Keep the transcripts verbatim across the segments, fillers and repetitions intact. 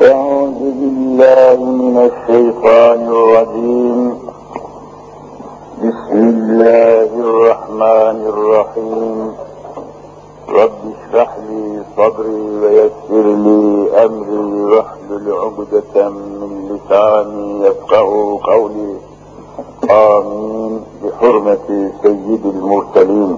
أعوذ بالله من الشيطان الرجيم. بسم الله الرحمن الرحيم. رب اشرح لي صدري ويسر لي أمري واحلل عقدة من لساني يفقهوا قولي. آمين بحرمة سيد المرسلين.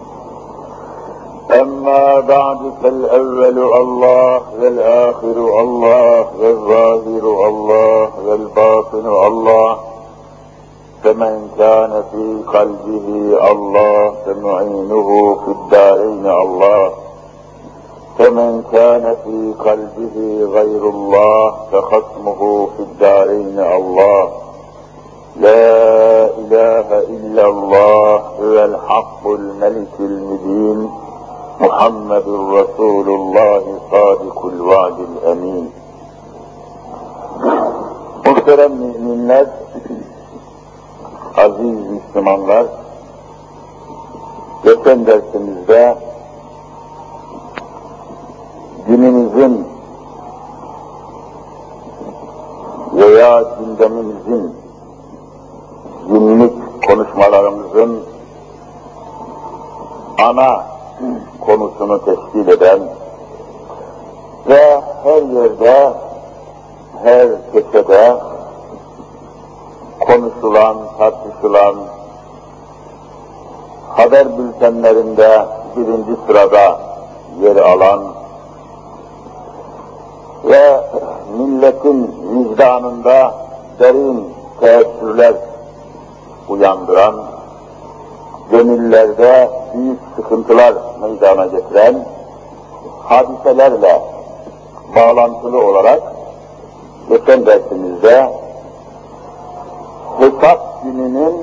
أما بعد فالأول الله والآخر الله والظاهر الله والباطن الله، فمن كان في قلبه الله فمعينه في الدارين الله، فمن كان في قلبه غير الله فخصمه في الدارين الله. لا إله إلا الله هو الحق الملك المبين، محمد رسول الله صادق الوعد الأمين. Muhterem müminler, aziz Müslümanlar, geçen dersimizde günümüzün veya gündemimizin, günlük konuşmalarımızın ana konusunu teşkil eden ve her yerde, her köşede konuşulan, tartışılan, haber bültenlerinde birinci sırada yer alan ve milletin vicdanında derin teessürler uyandıran, gönüllerde büyük sıkıntılar meydana getiren hadiselerle bağlantılı olarak geçen dersimizde hesap gününün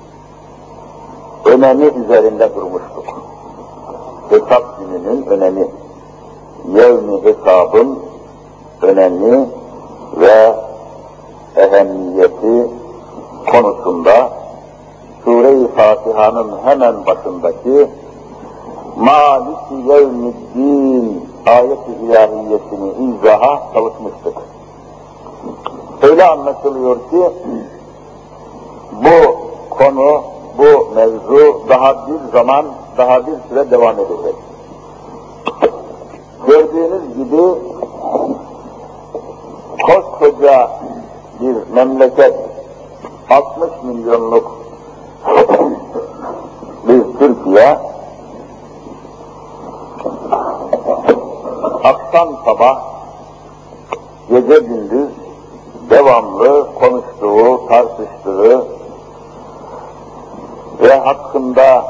önemi üzerinde durmuştuk. Hesap gününün önemi, yevmi hesabın önemi ve ehemmiyeti konusunda Sure-i Fatiha'nın hemen başındaki Mâlik-i Yevmiddin ayet-i ilahiyesini izaha çalışmıştık. Öyle anlaşılıyor ki bu konu, bu mevzu daha bir zaman, daha bir süre devam edecek. Gördüğünüz gibi koskoca bir memleket, altmış milyonluk bir Türkiye, akşam sabah, gece gündüz devamlı konuştuğu, tartıştığı ve hakkında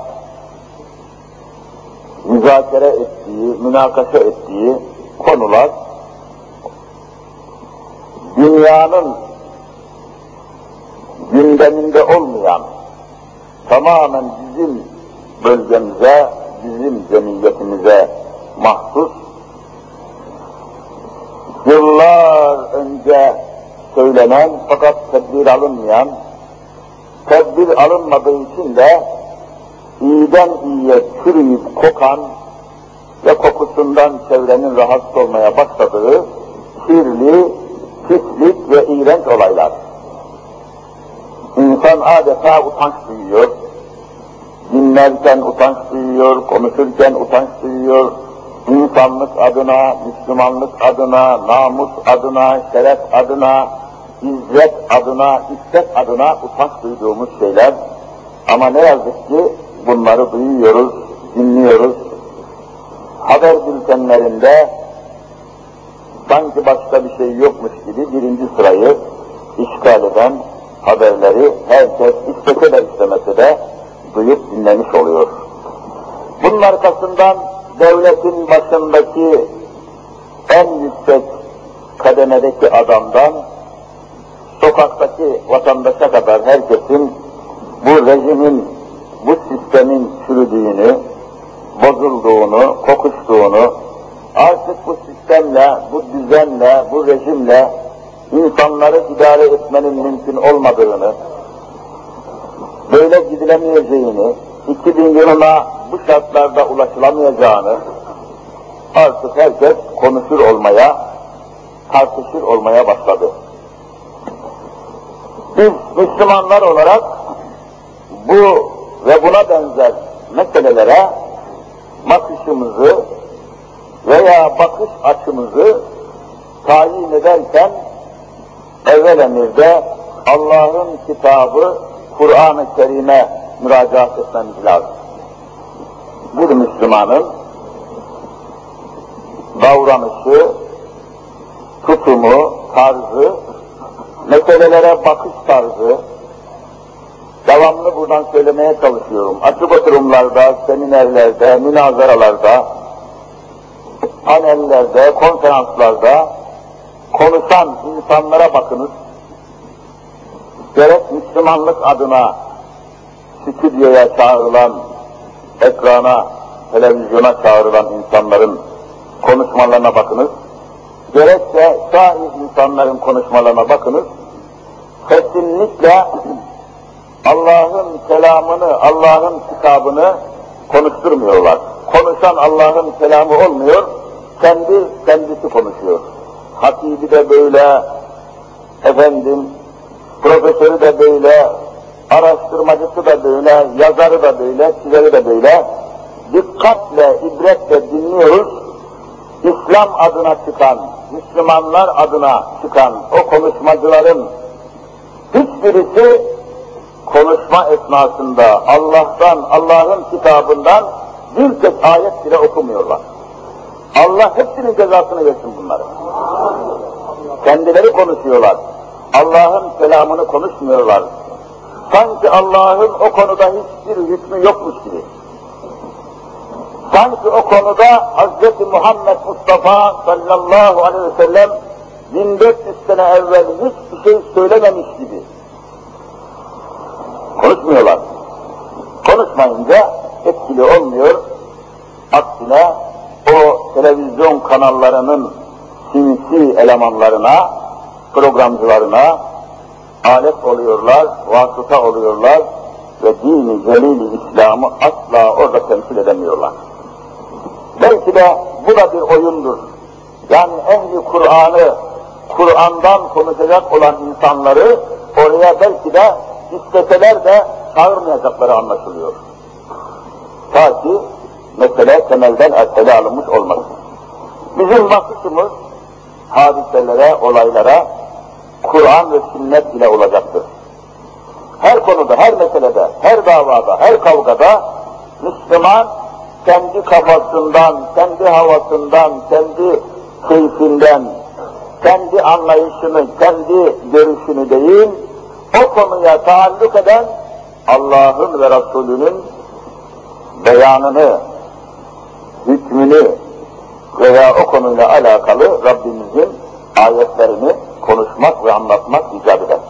müzakere ettiği, münakaşa ettiği konular dünyanın gündeminde olmayan, tamamen bizim bölgemize, bizim cemiyetimize mahsus, yıllar önce söylenen fakat tedbir alınmayan, tedbir alınmadığı için de iyiden iyiye çürüyüp kokan ve kokusundan çevrenin rahatsız olmaya başladığı kirli, pislik ve iğrenç olaylar. İnsan adeta utanç duyuyor, dinlerken utanç duyuyor, konuşurken utanç duyuyor, insanlık adına, Müslümanlık adına, namus adına, şeref adına, izzet adına, iffet adına utanç duyduğumuz şeyler. Ama ne yazık ki bunları duyuyoruz, dinliyoruz. Haber bültenlerinde sanki başka bir şey yokmuş gibi birinci sırayı işgal eden haberleri herkes istese de istemese de duyup dinlemiş oluyor. Bunun arkasından devletin başındaki en yüksek kademedeki adamdan sokaktaki vatandaşa kadar herkesin bu rejimin, bu sistemin çürüdüğünü, bozulduğunu, kokuştuğunu, artık bu sistemle, bu düzenle, bu rejimle insanları idare etmenin mümkün olmadığını, böyle gidilemeyeceğini, iki bin yılına bu şartlarda ulaşılamayacağını artık herkes konuşur olmaya tartışır olmaya başladı. Biz Müslümanlar olarak bu ve buna benzer meselelere bakışımızı veya bakış açımızı tayin ederken evvel emirde Allah'ın kitabı Kur'an-ı Kerim'e müracaat etmemiz lazım. Bir Müslümanın davranışı, tutumu, tarzı, meselelere bakış tarzı, devamlı buradan söylemeye çalışıyorum. Açık oturumlarda, seminerlerde, münazaralarda, panellerde, konferanslarda konuşan insanlara bakınız. Gerek Müslümanlık adına stüdyoya çağrılan, ekrana, televizyona çağrılan insanların konuşmalarına bakınız. Gerekse sahih insanların konuşmalarına bakınız. Kesinlikle Allah'ın kelamını, Allah'ın kitabını konuşturmuyorlar. Konuşan Allah'ın kelamı olmuyor, kendi kendisi konuşuyor. Hatibi de böyle, efendim, profesörü de böyle, araştırmacısı da böyle, yazarı da böyle, çizeri de böyle. Dikkatle, ibretle dinliyoruz. İslam adına çıkan, Müslümanlar adına çıkan o konuşmacıların hiçbirisi konuşma esnasında Allah'tan, Allah'ın kitabından bir tek ayet bile okumuyorlar. Allah hepsinin cezasını versin bunları. Kendileri konuşuyorlar. Allah'ın kelamını konuşmuyorlar. Sanki Allah'ın o konuda hiçbir hükmü yokmuş gibi. Sanki o konuda Hazreti Muhammed Mustafa sallallahu aleyhi ve sellem bin dört yüz sene evvel hiçbir şey söylememiş gibi. Konuşmuyorlar. Konuşmayınca etkili olmuyor. Aksine o televizyon kanallarının sinsi elemanlarına, programcılarına alet oluyorlar, vasıta oluyorlar ve dini celil-i İslam'ı asla orada temsil edemiyorlar. Belki de bu da bir oyundur. Yani ehli Kur'an'ı, Kur'an'dan konuşacak olan insanları oraya belki de isteseler de çağırmayacakları anlaşılıyor. Ta ki mesele temelden ele alınmış olmasın. Bizim bakışımız hadiselere, olaylara Kur'an ve sünnet ile olacaktır. Her konuda, her meselede, her davada, her kavgada Müslüman kendi kafasından, kendi havasından, kendi keyfinden, kendi anlayışını, kendi görüşünü değil, o konuya taalluk eden Allah'ın ve Resulünün beyanını, hükmünü veya o konuyla alakalı Rabbimizin ayetlerini konuşmak ve anlatmak icap eder.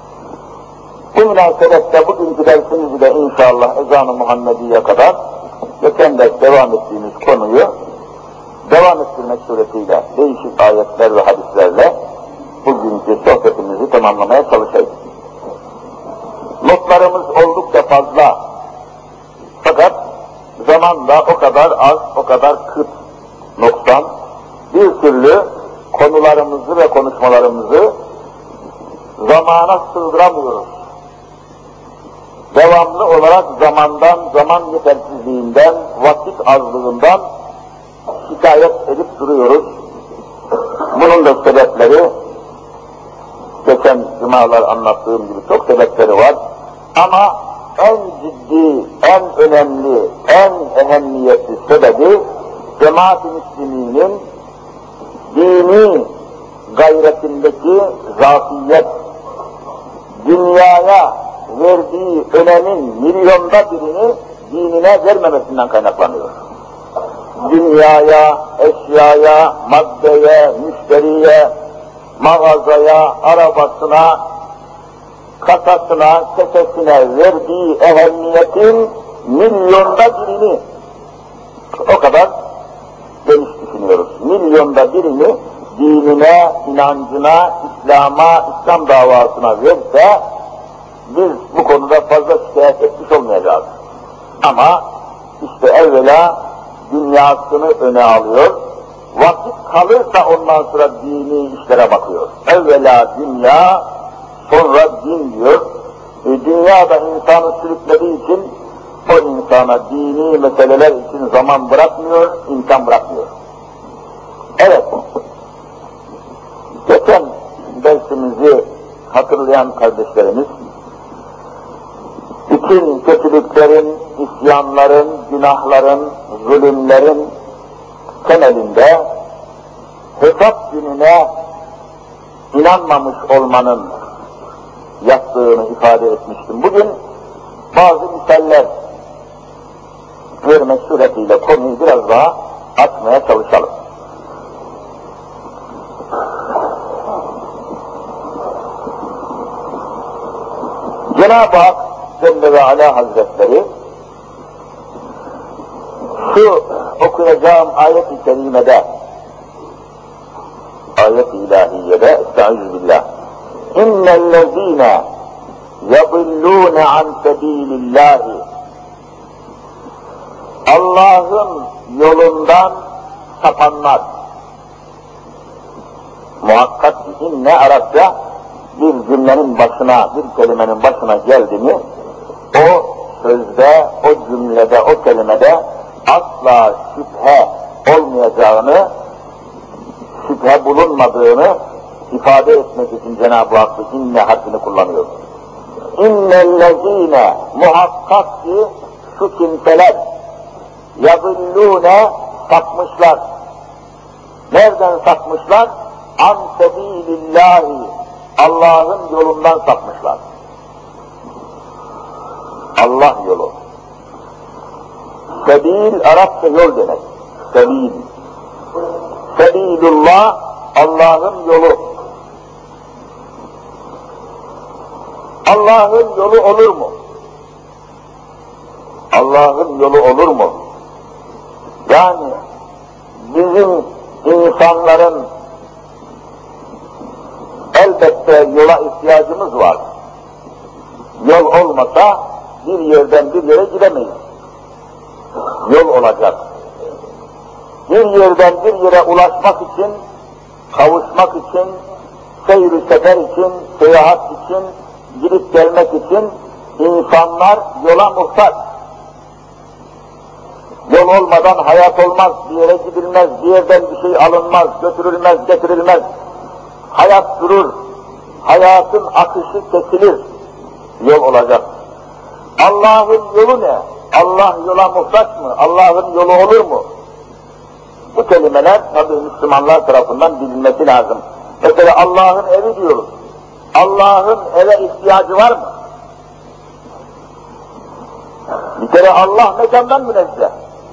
Bu münasebetle bugünkü dersimizi de inşallah ezan-ı Muhammediye kadar geçen ders devam ettiğimiz konuyu devam ettirmek suretiyle değişik ayetler ve hadislerle bugünkü sohbetimizi tamamlamaya çalışacağız. Notlarımız oldukça fazla. Fakat zaman da o kadar az, o kadar kıt noksan. Bir türlü konularımızı ve konuşmalarımızı zamana sığdıramıyoruz. Devamlı olarak zamandan, zaman yetersizliğinden, vakit azlığından şikayet edip duruyoruz. Bunun da sebepleri, geçen cumalar anlattığım gibi çok sebepleri var. Ama en ciddi, en önemli, en ehemmiyetli sebebi cemaat-i müsliminin dini gayretindeki zafiyet, dünyaya verdiği önemin milyonda birini dinine vermemesinden kaynaklanıyor. Dünyaya, eşyaya, maddeye, müşteriye, mağazaya, arabasına, kasasına, kesesine verdiği ehemmiyetin milyonda birini, o kadar geniş düşünüyoruz, milyonda birini dinine, inancına, İslam'a, İslam davasına verse, biz bu konuda fazla şikayet etmiş olmayacağız. Ama işte evvela dünyasını öne alıyor, vakit kalırsa ondan sonra dini işlere bakıyor. Evvela dünya, sonra din diyor. E, dünya da insanı sürüklediği için o insana dini meseleler için zaman bırakmıyor, imkan bırakmıyor. Evet, geçen dersimizi hatırlayan kardeşlerimiz, bütün kötülüklerin, isyanların, günahların, zulümlerin temelinde hesap gününe inanmamış olmanın yattığını ifade etmiştim. Bugün bazı misaller vermek suretiyle konuyu biraz daha açmaya çalışalım. Cenab-ı Hak Celle ve Ala Hazretleri şu okuyacağım ayet-i kerimede, ayet-i ilahiyede, estağfirullah, İnnellezîne yadillûne an sebîlillâhi, Allah'ın yolundan sapanlar. Muhakkak ki inne Arapça bir cümlenin başına, bir kelimenin başına geldi mi, o sözde, o cümlede, o kelimede asla şüphe olmayacağını, şüphe bulunmadığını ifade etmek için Cenab-ı Hak inne harfini kullanıyor. İnnellezîne, muhakkak ki şu kimseler yadillûne, sapmışlar. Nereden sapmışlar? An sebîlillâhi, Allah'ın yolundan sapmışlar. Allah yolu. Sebil, Arapça yol demek. Sebil. Sebilullah, Allah'ın yolu. Allah'ın yolu olur mu? Allah'ın yolu olur mu? Yani bizim insanların elbette yola ihtiyacımız var. Yol olmasa bir yerden bir yere gidemeyiz. Yol olacak. Bir yerden bir yere ulaşmak için, kavuşmak için, seyir-i sefer için, seyahat için, gidip gelmek için insanlar yola muhtaç. Yol olmadan hayat olmaz, bir yere gidilmez, bir yerden bir şey alınmaz, götürülmez, getirilmez. Hayat durur, hayatın akışı kesilir, yol olacak. Allah'ın yolu ne? Allah yola muhtaç mı? Allah'ın yolu olur mu? Bu kelimeler tabi Müslümanlar tarafından bilinmesi lazım. Mesela Allah'ın evi diyoruz. Allah'ın eve ihtiyacı var mı? Bir kere Allah mekandan münezzeh.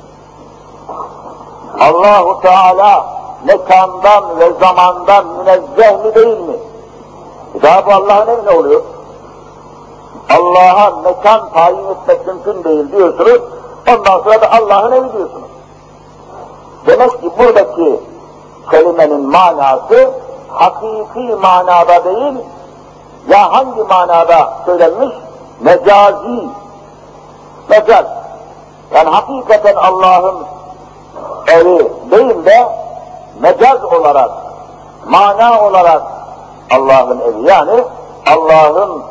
Allah-u Teala mekandan ve zamandan münezzeh mi değil mi? Daha bu Allah'ın evi ne oluyor? Allah'a mekan tayin etmek mümkün değil diyorsunuz, ondan sonra da Allah'ın evi diyorsunuz. Demek ki buradaki kelimenin manası hakiki manada değil, ya hangi manada söylenmiş? Mecazi. Mecaz. Yani hakikaten Allah'ın evi değil de mecaz olarak, mana olarak Allah'ın evi. Yani Allah'ın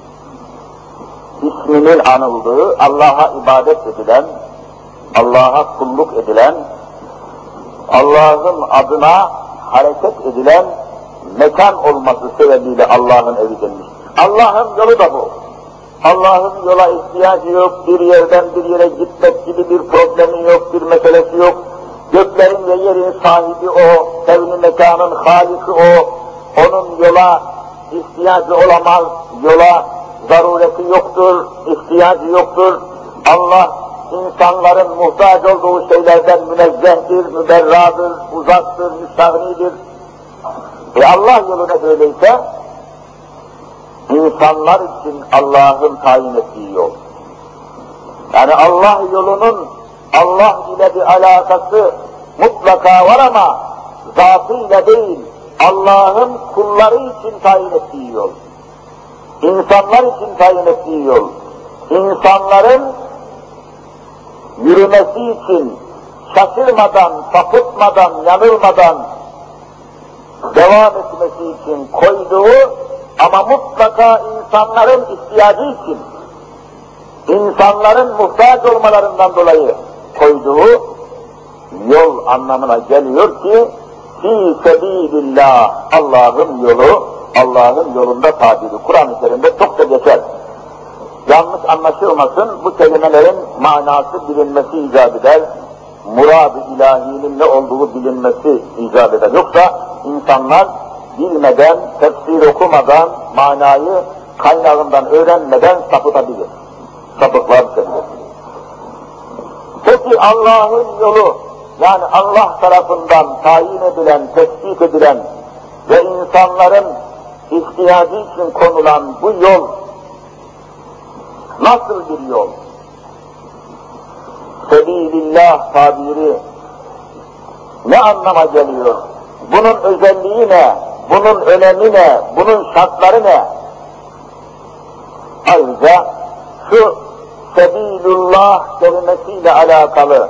isminin anıldığı, Allah'a ibadet edilen, Allah'a kulluk edilen, Allah'ın adına hareket edilen mekan olması sebebiyle Allah'ın evi denmiş. Allah'ın yolu da bu. Allah'ın yola ihtiyacı yok, bir yerden bir yere gitmek gibi bir problemi yok, bir meselesi yok. Göklerin ve yerin sahibi o, evni mekanın haliki o, onun yola ihtiyacı olamaz, yola zarureti yoktur, ihtiyacı yoktur. Allah insanların muhtaç olduğu şeylerden münezzehtir, müberradır, uzaktır, müstahnidir. E Allah yolu ne böyleyse, insanlar için Allah'ın tayin ettiği yol. Yani Allah yolunun Allah ile bir alakası mutlaka var ama zatıyla değil, Allah'ın kulları için tayin ettiği yol. İnsanlar için tayin ettiği yol. İnsanların yürümesi için, şaşırmadan, sapıtmadan, yanılmadan devam etmesi için koyduğu ama mutlaka insanların ihtiyacı için, insanların muhtaç olmalarından dolayı koyduğu yol anlamına geliyor ki fî sebîlillâh, Allah'ın yolu, Allah'ın yolunda tabiri Kur'an-ı Kerim'de çok da geçer. Yanlış anlaşılmasın, bu kelimelerin manası bilinmesi icap eder, murad-ı ilahinin ne olduğu bilinmesi icap eder. Yoksa insanlar bilmeden, tefsir okumadan, manayı kaynağından öğrenmeden sapıtabilir. Sapıklar sevilir. Peki Allah'ın yolu, yani Allah tarafından tayin edilen, tespit edilen ve insanların ihtiyacı için konulan bu yol nasıl bir yol? Sebilillah tabiri ne anlama geliyor? Bunun özelliği ne? Bunun önemi ne? Bunun şartları ne? Ayrıca şu Sebilullah kelimesiyle alakalı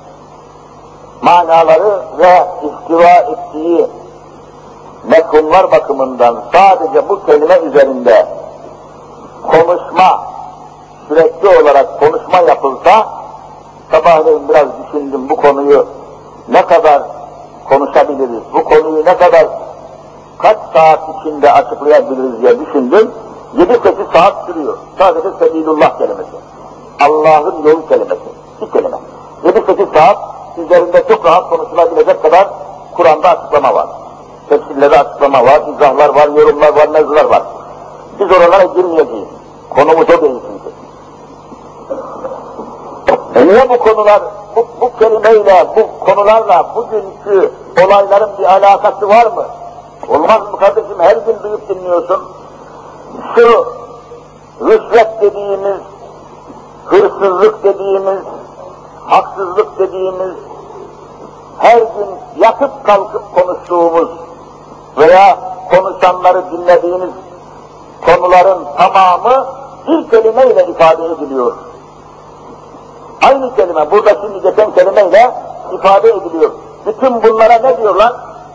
manaları ve ihtiva ettiği mefhumlar bakımından sadece bu kelime üzerinde konuşma, sürekli olarak konuşma yapılsa, sabahleyin biraz düşündüm bu konuyu ne kadar konuşabiliriz, bu konuyu ne kadar, kaç saat içinde açıklayabiliriz diye düşündüm, yedi sekiz saat sürüyor. Sadece Sebilullah kelimesi. Allah'ın yolu kelimesi. Bir kelime. yedi sekiz saat üzerinde çok rahat konuşulabilecek kadar Kur'an'da açıklama var. Tefsirlerde açıklama var, izahlar var, yorumlar var, mevzular var. Biz oralara girmeyeceğiz. Konumuz o değil çünkü. E niye bu konular, bu, bu kelimeyle, bu konularla bugünkü olayların bir alakası var mı? Olmaz mı kardeşim? Her gün duyup dinliyorsun. Şu rüşvet dediğimiz, hırsızlık dediğimiz, haksızlık dediğimiz, her gün yatıp kalkıp konuştuğumuz veya konuşanları dinlediğimiz konuların tamamı bir kelimeyle ifade ediliyor. Aynı kelime, burada şimdi geçen kelimeyle ifade ediliyor. Bütün bunlara ne diyorlar?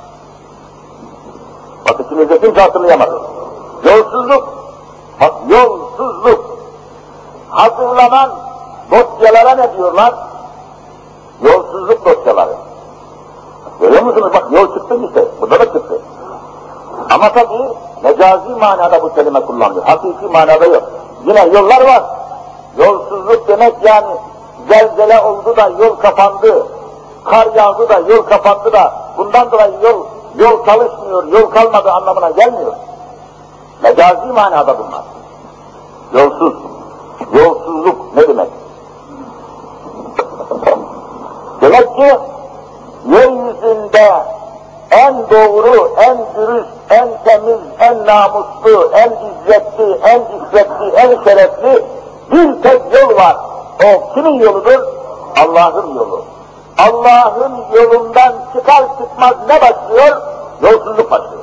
Bak içimizde kimse hatırlayamadı. Yolsuzluk, bak yolsuzluk. Hazırlanan dosyalara ne diyorlar? Yolsuzluk dosyaları. Görüyor musunuz? Bak yol çıktı işte, burada da çıktı. Ama tabii mecazi manada bu kelime kullanılıyor. Hakiki manada yok. Yine yollar var. Yolsuzluk demek yani zelzele oldu da yol kapandı, kar yağdı da yol kapandı da bundan dolayı yol yol çalışmıyor, yol kalmadı anlamına gelmiyor. Mecazi manada bunlar. Yolsuz. Yolsuzluk ne demek? Demek ki yeryüzünde en doğru, en dürüst, en temiz, en namuslu, en izzetli, en iffetli, en şerefli bir tek yol var. O kimin yoludur? Allah'ın yolu. Allah'ın yolundan çıkar çıkmaz ne başlıyor? Yolsuzluk başlıyor.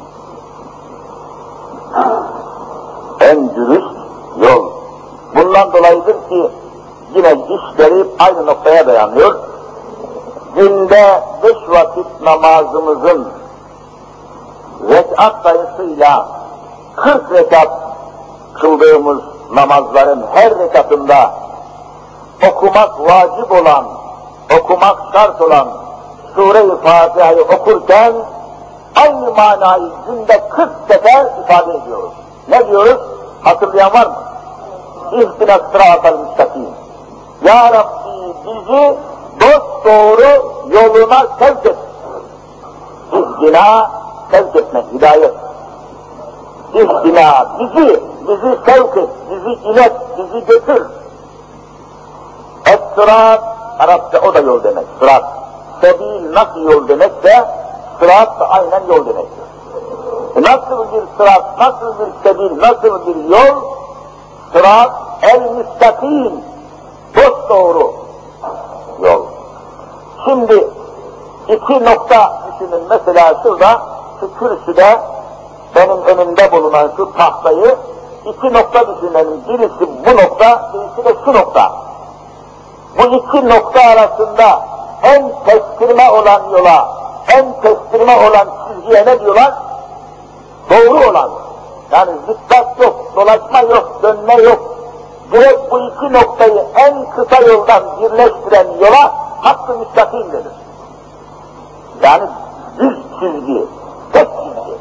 En dürüst yol. Bundan dolayıdır ki yine işleri aynı noktaya dayanıyor. Günde beş vakit namazımızın rekat sayısıyla kırk rekat kıldığımız namazların her rekatında okumak vacip olan, okumak şart olan Sure-i Fatiha'yı okurken aynı manayı günde kırk sefer ifade ediyoruz. Ne diyoruz? Hatırlayan var mı? İhtina sıratal müstakim. Ya Rabbi bizi dosdoğru yoluna sevk et. İhtina sevk etmek, hidayet. İhtina bizi, bizi sevk et, bizi ilet, bizi götür. Es-sırat, Arapça o da yol demek, sırat. Sebil nasıl yol demekse, sırat da aynen yol demektir. E nasıl bir sırat, nasıl bir sebil, nasıl bir yol? Sırat, el-müstakim, dosdoğru yol. Şimdi iki nokta düşünün, mesela şurada, şu kürsüde, benim önümde bulunan şu tahtayı, iki nokta düşünelim, birisi bu nokta, birisi de şu nokta. Bu iki nokta arasında en kestirme olan yola, en kestirme olan çizgiye ne diyorlar? Doğru olan. Yani zikzak yok, dolaşma yok, dönme yok. Direkt bu iki noktayı en kısa yoldan birleştiren yola hakkı müstakim denir. Yani düz çizgi, tek çizgi.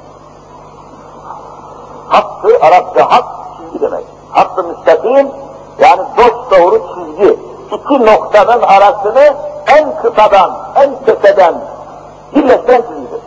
Hakkı, Arapça hak çizgi demek. Hakkı müstakim, yani dost doğru çizgi. İki noktanın arasını en kısadan, en keseden birleştiren çizgidir.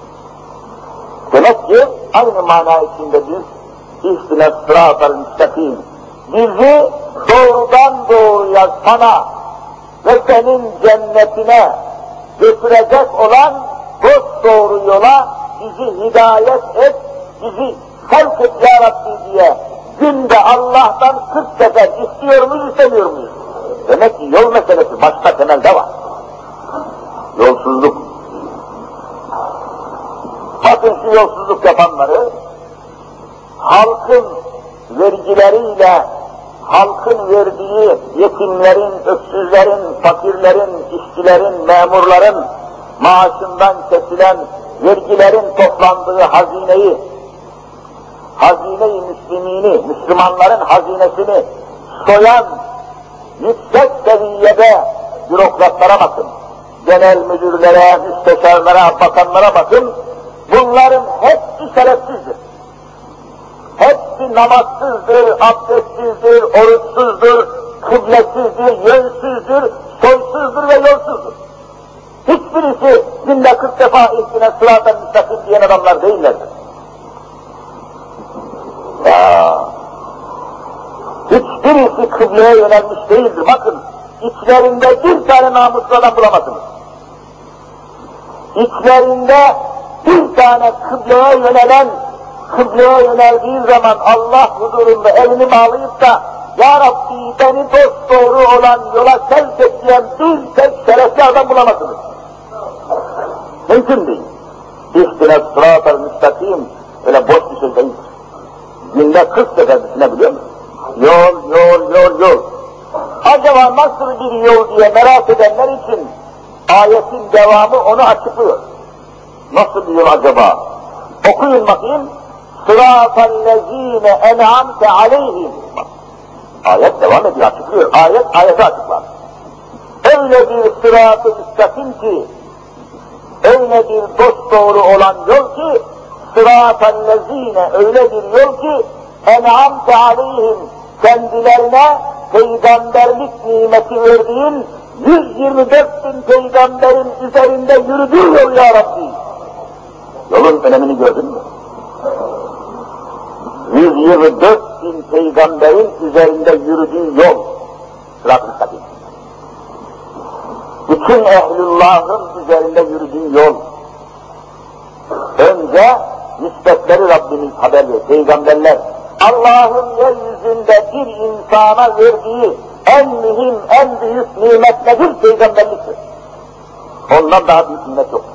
Demek ki aynı mana içinde biz İhtinas sıratal müstakim, bizi doğrudan doğruya sana ve senin cennetine götürecek olan dost doğru yola bizi hidayet et, bizi sevk et ya Rabbi diye günde Allah'tan kırk sefer istiyor muyuz, istemiyor muyuz? Demek ki yol meselesi başka temelde var. Yolsuzluk. Bakın şu yolsuzluk yapanları, halkın vergileriyle, halkın verdiği yetimlerin, öksüzlerin, fakirlerin, işçilerin, memurların maaşından kesilen vergilerin toplandığı hazineyi, hazine-i müslimini, Müslümanların hazinesini soyan yüksek seviyede bürokratlara bakın, genel müdürlere, müsteşarlara, bakanlara bakın, bunların hepsi şerefsizdir. Hepsi namazsızdır, abdestsizdir, oruçsuzdur, kıblesizdir, yönsüzdür, soysuzdur ve yolsuzdur. Hiçbirisi günde kırk defa ihtine sıradan müstakim diyen adamlar değillerdir. Ya, hiçbirisi kıbleye yönelmiş değildir. Bakın, içlerinde bir tane namuslu adam bulamazsınız. İçlerinde bir tane kıbleye yönelen, kıbleye yöneldiği zaman Allah huzurunda elini bağlayıp da Ya Rabbi beni dost doğru olan yola sevk et diyen bir tek şerefli adam bulamazsınız. Mümkün değil. İhtinas sıratal müstakim öyle boş bir şey değil. Günde kırk sefer düşünebiliyor musun? Yol, yol, yol, yol. Acaba nasıl bir yol diye merak edenler için ayetin devamı onu açıklıyor. Nasıl bir yol acaba? Okuyun bakayım. Sıratallezîne en'amte aleyhim. Ayet devam ediyor, açıklıyor. Ayet, ayeti açıklar. Öyle bir sırat-ı müstakim ki, öyle bir dost doğru olan yol ki, sıratallezîne öyle bir yol ki, en'amte aleyhim, kendilerine peygamberlik nimeti verdiğin yüz yirmi dört bin peygamberin üzerinde yürüdüğü yol ya Rabbi. Yolun önemini gördün mü? yüz yirmi dört bin peygamberin üzerinde yürüdüğü yol, sırat-ı müstakim. Bütün ehlullahın üzerinde yürüdüğü yol. Önce nispetleri Rabbimiz haber verir, peygamberler. Allah'ın yeryüzünde bir insana verdiği en mühim, en büyük nimet nedir? Peygamberliktir. Ondan daha büyük nimet yok.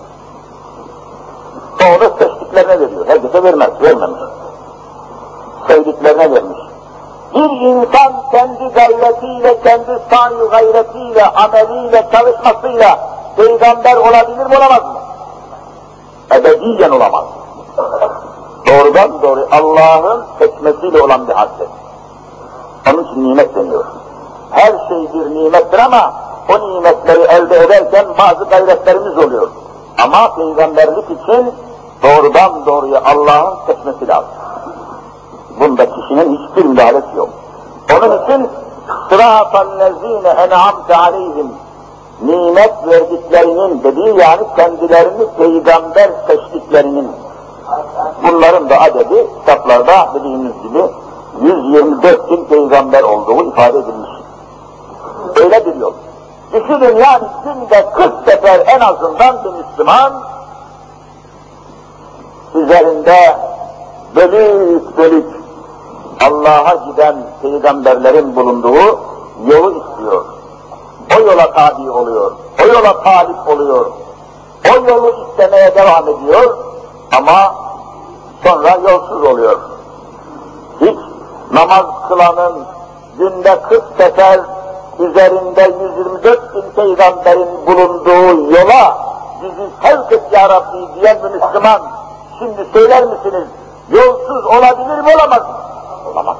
Onu seçtiklerine veriyor, herkese vermez, vermemiş. Sevdiklerine vermiş. Bir insan kendi gayretiyle, kendi sahi gayretiyle, ameliyle, çalışmasıyla peygamber olabilir mi, olamaz mı? Ebediyen olamaz. Doğrudan doğru Allah'ın seçmesiyle olan bir hadset. Onun için nimet deniyor. Her şey bir nimettir ama o nimetleri elde ederken bazı gayretlerimiz oluyor. Ama peygamberlik için doğrudan doğruya Allah'ın seçmesi lazım. Bunda kişinin hiçbir müdahalesi yok. Onun için sıratallezîne en'amte aleyhim, nimet verdiklerinin dediği, yani kendilerini peygamber seçtiklerinin, bunların da adedi kitaplarda dediğimiz gibi yüz yirmi dört bin peygamber olduğu ifade edilmiş. Öyle bir yol. Düşünün yani günde kırk sefer en azından bir Müslüman üzerinde bölük bölük Allah'a giden peygamberlerin bulunduğu yolu istiyor. O yola tabi oluyor, o yola talip oluyor, o yolu istemeye devam ediyor ama sonra yolsuz oluyor. Hiç namaz kılanın günde kırk sefer üzerinde yüz yirmi dört bin peygamberin bulunduğu yola bizi sevk et ya Rabbi diyen bir Müslüman, şimdi söyler misiniz, yolsuz olabilir mi, olamaz mı? Olamaz.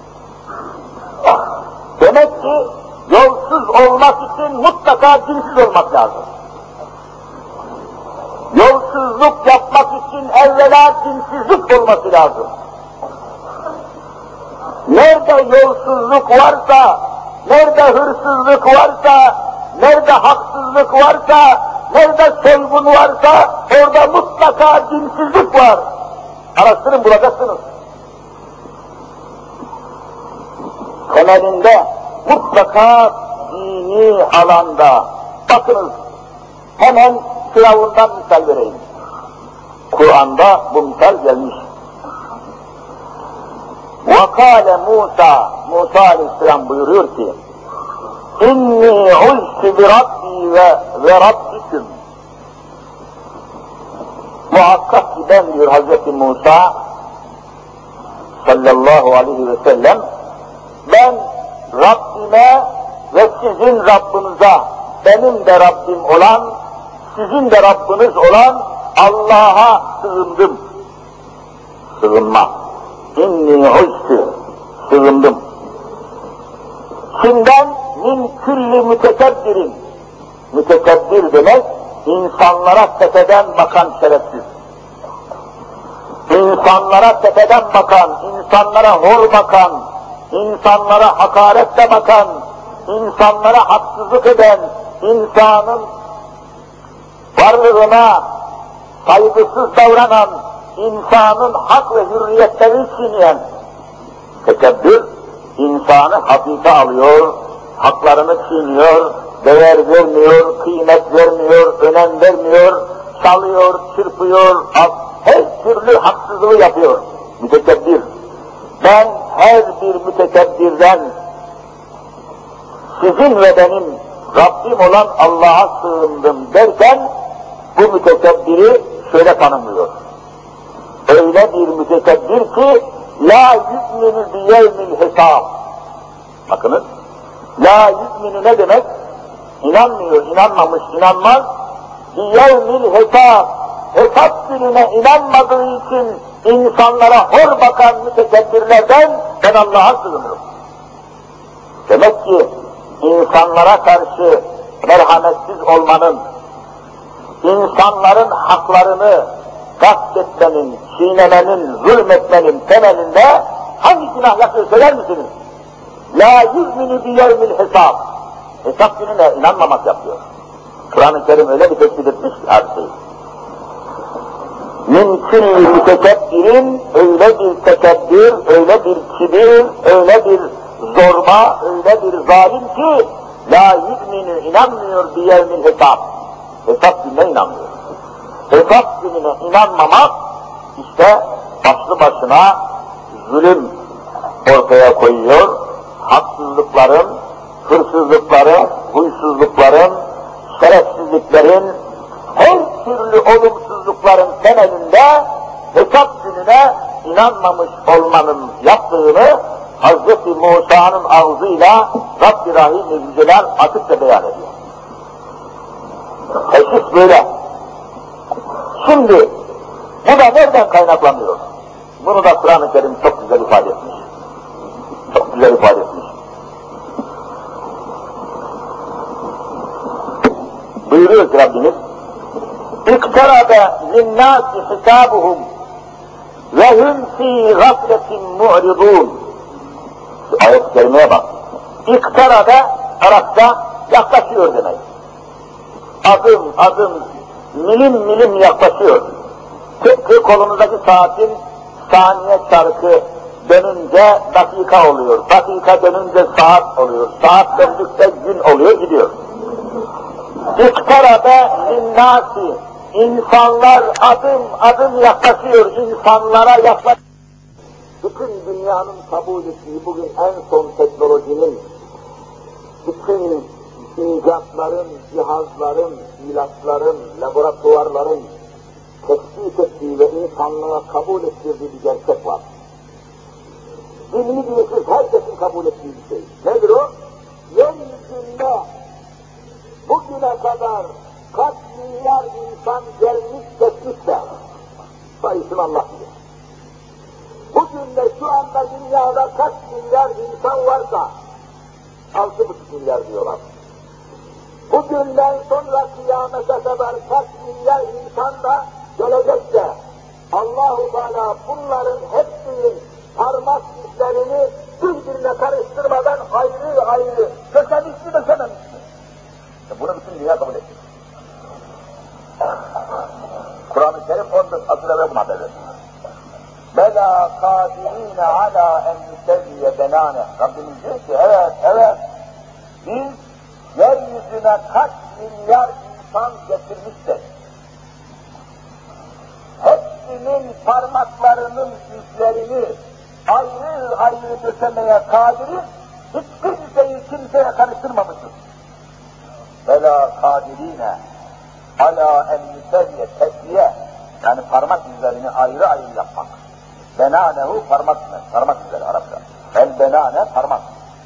Demek ki yolsuz olmak için mutlaka dinsiz olmak lazım. Yolsuzluk yapmak için evvela dinsizlik olması lazım. Nerede yolsuzluk varsa, nerede hırsızlık varsa, nerede haksızlık varsa, nerede soygun varsa, orada mutlaka dinsizlik var. Araştırın, bulacaksınız. Temelinde mutlaka dini alanda, bakınız, hemen Firavun'dan misal vereyim. Kur'an'da bu misal gelmiş. وَقَالَ Musa, Musa Aleyhisselam buyuruyor ki, اِنِّي عُزْتُ بِرَبِّي وَرَبِّكُمْ. Muhakkak ki ben diyor Hazreti Musa sallallahu aleyhi ve sellem, ben Rabbime ve sizin Rabbinize, benim de Rabbim olan, sizin de Rabbiniz olan Allah'a sığındım. Sığınma. İnni uztü, sığındım. Kimden? Min külli mütekebbirin. Mütekebbir demek, insanlara tepeden bakan şerefsiz. İnsanlara tepeden bakan, insanlara hor bakan, insanlara hakaretle bakan, insanlara haksızlık eden, insanın varlığına saygısız davranan, insanın hak ve hürriyetlerini çiğneyen tekebbür, insanı hafife alıyor, haklarını çiğniyor, değer vermiyor, kıymet vermiyor, önem vermiyor, çalıyor, çırpıyor, her türlü haksızlığı yapıyor mütekebbir. Ben her bir mütekebbirden sizin ve benim Rabbim olan Allah'a sığındım derken bu mütekebbiri şöyle tanımlıyor. Öyle bir mütekebbir ki la yu'minu biyevmil hesab. Bakınız, la yu'minu ne demek? İnanmıyor, inanmamış, inanmaz. Biyevmil hesab. Hesap gününe inanmadığı için insanlara hor bakan mütekebbirlerden ben Allah'a sığınırım. Demek ki insanlara karşı merhametsiz olmanın, insanların haklarını gasp etmenin, çiğnemenin, zulmetmenin temelinde hangi günah yapıyor söyler misiniz? La yu'minu biyevmil hesab. Hesap gününe inanmamak yapıyor. Kur'an-ı Kerim öyle bir tespit etmiş ki her şeyi. Mümkün mütekebbirin öyle bir tekebbür, öyle bir kibir, öyle bir zorba, öyle bir zalim ki la yu'minu inanmıyor biyevmil hesab. Hesap gününe inanmıyor. Hesap gününe inanmamak işte başlı başına zulüm ortaya koyuyor. Haksızlıkların, hırsızlıkların, huysuzlukların, şerefsizliklerin, her türlü olumsuzlukların temelinde hesap gününe inanmamış olmanın yaptığını Hazreti Musa'nın ağzıyla Rabbi Rahim-i Zülcelal açıkça beyan ediyor. Teşhis böyle. Şimdi bu da nereden kaynaklanıyor? Bunu da Kur'an-ı Kerim çok güzel ifade etmiş. Çok güzel ifade etmiş. Buyuruyor ki Rabbimiz, اِقْتَرَبَ لِلنَّاسِ حِسَابُهُمْ وَهُمْ ف۪ي غَفْلَةٍ مُعْرِضُونَ. Ayet-i kerimeye bak. İktarabe Arapça yaklaşıyor demek. Adım adım, milim milim yaklaşıyor. Tıpkı kolunuzdaki saatin saniye çarkı dönünce dakika oluyor. Dakika dönünce saat oluyor. Saat döndükçe gün oluyor, gidiyor. İktarabe linnâsi. İnsanlar adım adım yaklaşıyor. İnsanlara yaklaşıyor. Bütün dünyanın kabul ettiği bugün en son teknolojinin, bütün icatların, cihazların, ilaçların, laboratuvarların tespit ettiği ve insanlığa kabul ettirdiği bir gerçek var. İlmi bilgisiz herkesin kabul ettiği bir şey. Nedir o? yeryüzünde bugüne kadar kaç milyar insan gelmiş geçmişse, sayısını Allah bilir. Bugün de şu anda dünyada kaç milyar insan varsa, altı buçuk milyar diyorlar. Bugünden sonra kıyamete kadar kaç milyar insan da gelecekse, Allah-u Teala bunların hepsinin parmak izlerini birbirine karıştırmadan ayrı ayrı döşemiş mi döşememiş mi? E bunu bütün dünya kabul etmiş. Kur'an-ı Kerim ondan asıl buna verir. Bela kadirine ala en müstevviye benane. Rabbimiz diyor ki evet evet biz yeryüzüne kaç milyar insan getirmiştik. Hepsinin parmaklarının izlerini ayrı ayrı döşemeye kadiriz, hiç kimseyi kimseye karıştırmamışız. Bela kadirine ala en müstevviye tesviye, yani parmak izlerini ayrı ayrı yapmak. Benanehu parmak izleri, parmak izleri Arapça. El benane parmak.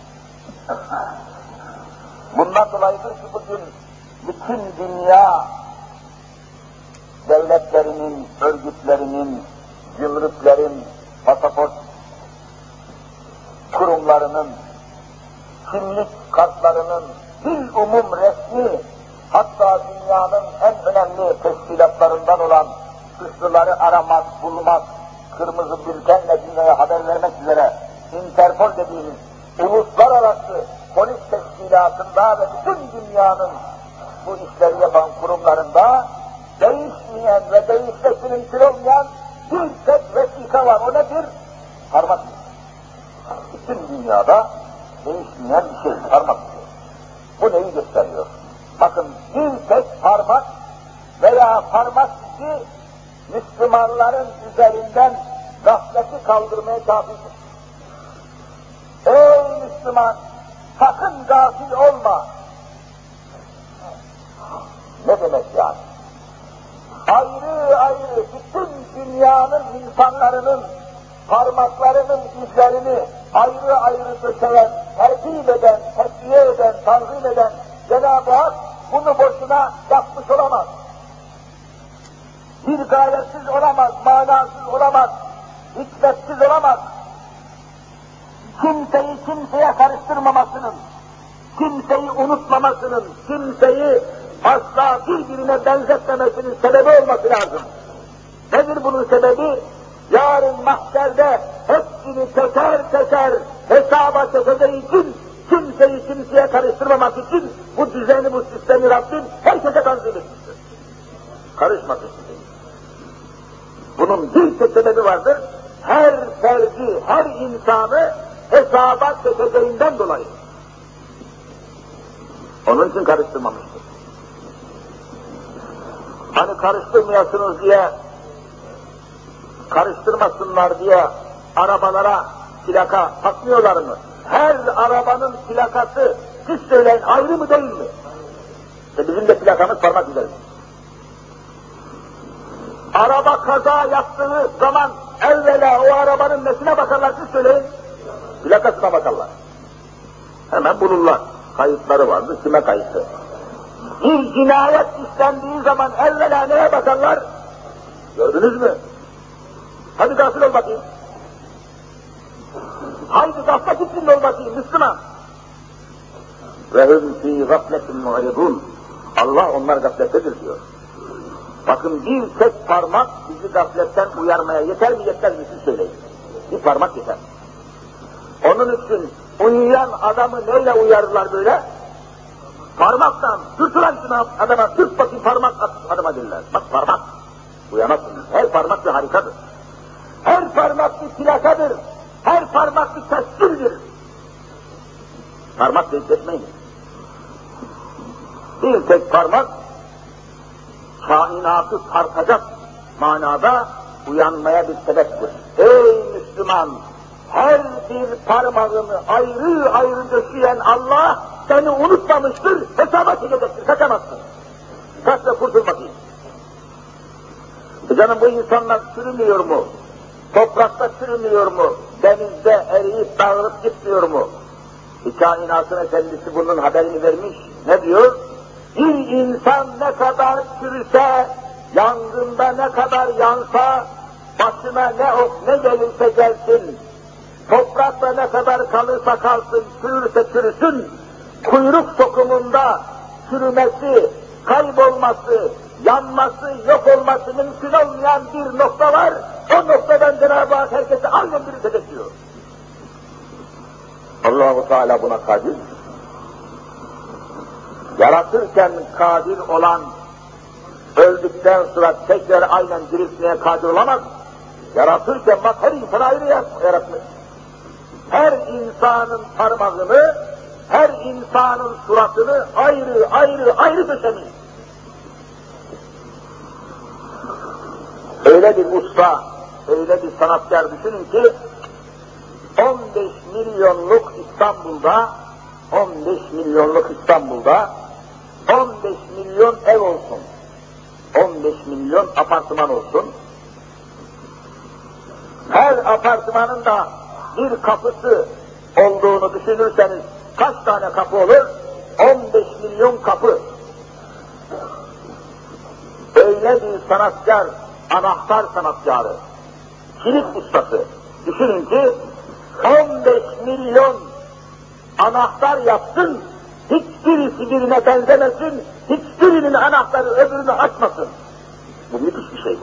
Bundan dolayıdır ki bugün bütün dünya devletlerinin, örgütlerinin, gümrüklerin, pasaport kurumlarının, kimlik kartlarının bil umum resmi, hatta dünyanın en önemli teşkilatlarından olan suçluları aramak, bulmak, kırmızı bültenle dünyaya haber vermek üzere Interpol dediğimiz uluslararası polis teşkilatında ve bütün dünyanın bu işleri yapan kurumlarında değişmeyen ve değişmesi mümkün olmayan bir tek vesika var. O nedir? Parmak izi. Bütün dünyada değişmeyen bir şey, parmak izi. Bu neyi gösteriyor? Bakın bir tek parmak veya parmak izi Müslümanların üzerinden gafleti kaldırmaya kafidir. Ey Müslüman! Sakın gafil olma! Ne demek yani? Ayrı ayrı bütün dünyanın insanların parmaklarının izlerini ayrı ayrı döşeyen, tertip eden, tesviye eden, tanzim eden Cenab-ı Hak bunu boşuna yapmış olamaz. Bir gayetsiz olamaz, manasız olamaz, hikmetsiz olamaz. Kimseyi kimseye karıştırmamasının, kimseyi unutmamasının, kimseyi asla birbirine benzetmemesinin sebebi olması lazım. Nedir bunun sebebi? Yarın mahşerde hepsini teker teker hesaba çekeceği için, kimseyi kimseye karıştırmamak için bu düzeni, bu sistemi Rabbim herkese tanzim etmiştir. Karışmasın. Bunun bir tek sebebi vardır, her ferdi, her insanı hesaba çekeceğinden dolayı. Onun için karıştırmamıştır. Hani karıştırmayasınız diye, karıştırmasınlar diye arabalara plaka takmıyorlar mı? Her arabanın plakası, siz söyleyin, ayrı mı değil mi? İşte bizim de plakamız parmak izleri. Araba kaza yaptığı zaman evvela o arabanın nesine bakarlar, siz söyleyin? Plakasına bakarlar. Hemen bulurlar. Kayıtları vardı, kime kayıtlı? Bir cinayet işlendiği zaman evvela neye bakarlar? Gördünüz mü? Hadi gafil ol bakayım. Haydi gaflet içinde ol bakayım Müslüman. Ve hum fî gafletin mu'ridûn. Allah onlar gaflettedir diyor. Bakın bir tek parmak bizi gafletten uyarmaya yeter mi yetmez mi siz söyleyin. Bir parmak yeter. Onun için uyuyan adamı neyle uyarırlar böyle? Parmaktan, sürtülen şuna adama, sürt bakayım parmak at adama derler. Bak parmak, uyanasınız. Her parmak bir harikadır. Her parmak bir plakadır. Her parmak bir tescildir. Parmak bekletmeyin. Bir tek parmak, kainatı tartacak manada uyanmaya bir sebeptir. Ey Müslüman! Her bir parmağını ayrı ayrı döşeyen Allah seni unutmamıştır, hesaba çekecektir, kaçamazsın. Kaç ve kurtul bakayım. E canım bu insanlar sürünüyor mu? Toprakta sürünüyor mu? Denizde eriyip dağılıp gitmiyor mu? Kainatın efendisi bunun haberini vermiş. Ne diyor? Bir insan ne kadar çürüse, yangında ne kadar yansa, başına ne ok ne gelirse gelsin, toprakta ne kadar kalırsa kalsın, çürürse çürüsün, kuyruk sokumunda çürümesi, kaybolması, yanması, yok olması mümkün olmayan bir nokta var. O noktadan Cenab-ı Hak herkese aynen bir diyor. Allah-u Teala buna kadir. Yaratırken kadir olan, öldükten sonra tekrar aynen diriltmeye kadir olamaz. Yaratırken bak her insanı ayrı yaratmış. Her insanın parmağını, her insanın suratını ayrı ayrı ayrı döşemiş. Öyle bir usta, öyle bir sanatkar düşünün ki, on beş milyonluk İstanbul'da, on beş milyonluk İstanbul'da, on beş milyon ev olsun, on beş milyon apartman olsun. Her apartmanın da bir kapısı olduğunu düşünürseniz kaç tane kapı olur? on beş milyon kapı. Öyle bir sanatkar, anahtar sanatkarı, kilit ustası. Düşünün ki on beş milyon anahtar yapsın, hiçbirisi birine benzemesin, hiçbirinin anahtarı öbürünü açmasın. Bu müthiş bir şey.